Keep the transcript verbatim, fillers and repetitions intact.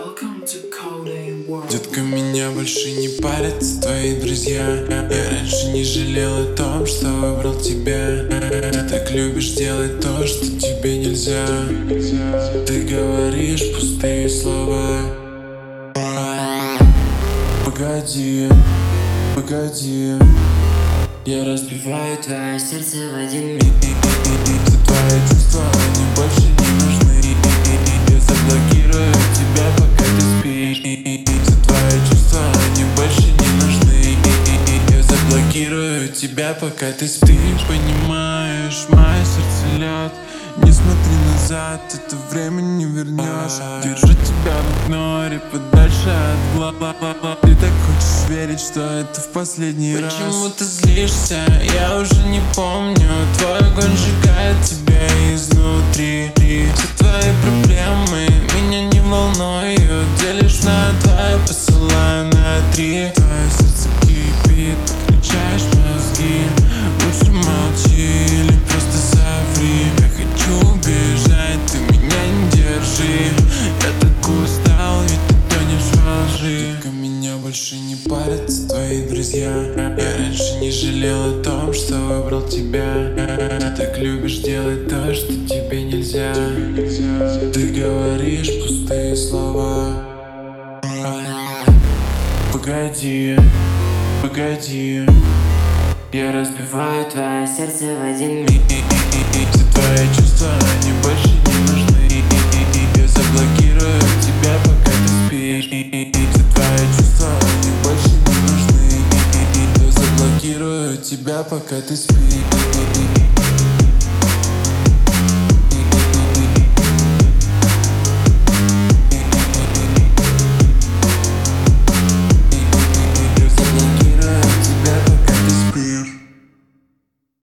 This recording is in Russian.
Welcome to Codeine World. Детка, меня больше не парят твои друзья. Я раньше не жалел о том, что выбрал тебя. Ты так любишь делать то, что тебе нельзя. Ты говоришь пустые слова. Погоди, погоди, я разбиваю твое сердце в один миг. Твои чувства, они больше не нужны. Я заблокирую тебя, пока ты спишь. Твои чувства, они больше не нужны. Я заблокирую тебя, пока ты спишь. Понимаешь, мое сердце лед. Не смотри назад, это время не вернешь. Держу тебя в игноре, подальше от глаз. Ты так хочешь верить, что это в последний раз. Почему ты злишься? Я уже не помню. Твой огонь сжигает тебя изнутри. Все твои проблемы меня не волнуют. Делишь на два, я посылаю на три. Твое сердце кипит, подключаешь мозги. Лучше молчи или просто соври. Я хочу убежать, ты меня не держи. Я так устал, ведь ты тонешь во лжи. Только меня больше не парят твои друзья. Я раньше не жалел о том, что выбрал тебя. Ты так любишь делать то, что тебе нельзя. Ты говоришь пустые слова. Погоди, погоди, я разбиваю твое сердце в один миг. Все твои чувства, они больше не нужны. Я заблокирую тебя, пока ты спишь. Все твои чувства, они больше не нужны. Я заблокирую тебя, пока ты спишь.